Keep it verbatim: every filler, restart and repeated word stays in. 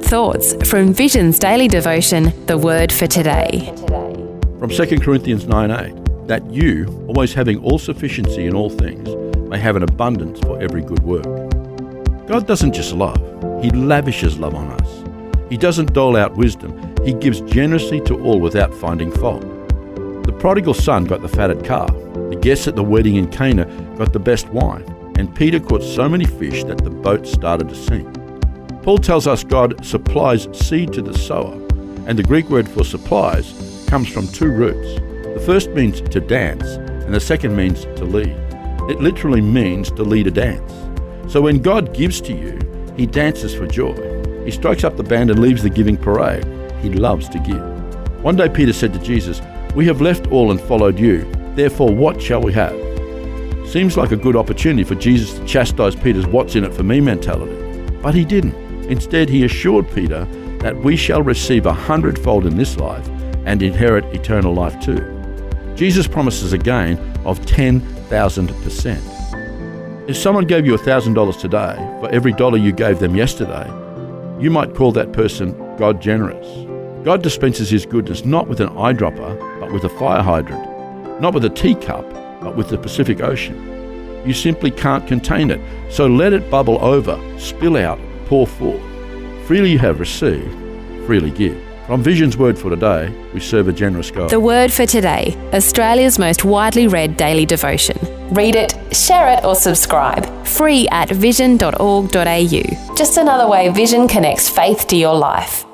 good thoughts from Vision's daily devotion, The Word for Today. From Second Corinthians nine eight, that you, always having all sufficiency in all things, may have an abundance for every good work. God doesn't just love, He lavishes love on us. He doesn't dole out wisdom, He gives generously to all without finding fault. The prodigal son got the fatted calf, the guests at the wedding in Cana got the best wine, and Peter caught so many fish that the boat started to sink. Paul tells us God supplies seed to the sower, and the Greek word for supplies comes from two roots. The first means to dance, and the second means to lead. It literally means to lead a dance. So when God gives to you, He dances for joy. He strikes up the band and leaves the giving parade. He loves to give. One day Peter said to Jesus, "We have left all and followed you. Therefore, what shall we have?" Seems like a good opportunity for Jesus to chastise Peter's what's in it for me mentality. But He didn't. Instead, He assured Peter that we shall receive a hundredfold in this life and inherit eternal life too. Jesus promises a gain of ten thousand percent. If someone gave you one thousand dollars today for every dollar you gave them yesterday, you might call that person God generous. God dispenses His goodness not with an eyedropper, but with a fire hydrant. Not with a teacup, but with the Pacific Ocean. You simply can't contain it, so let it bubble over, spill out, pour forth. Freely you have received, freely give. From Vision's Word for Today, we serve a generous God. The Word for Today, Australia's most widely read daily devotion. Read it, share it or subscribe. Free at vision dot org dot a u. Just another way Vision connects faith to your life.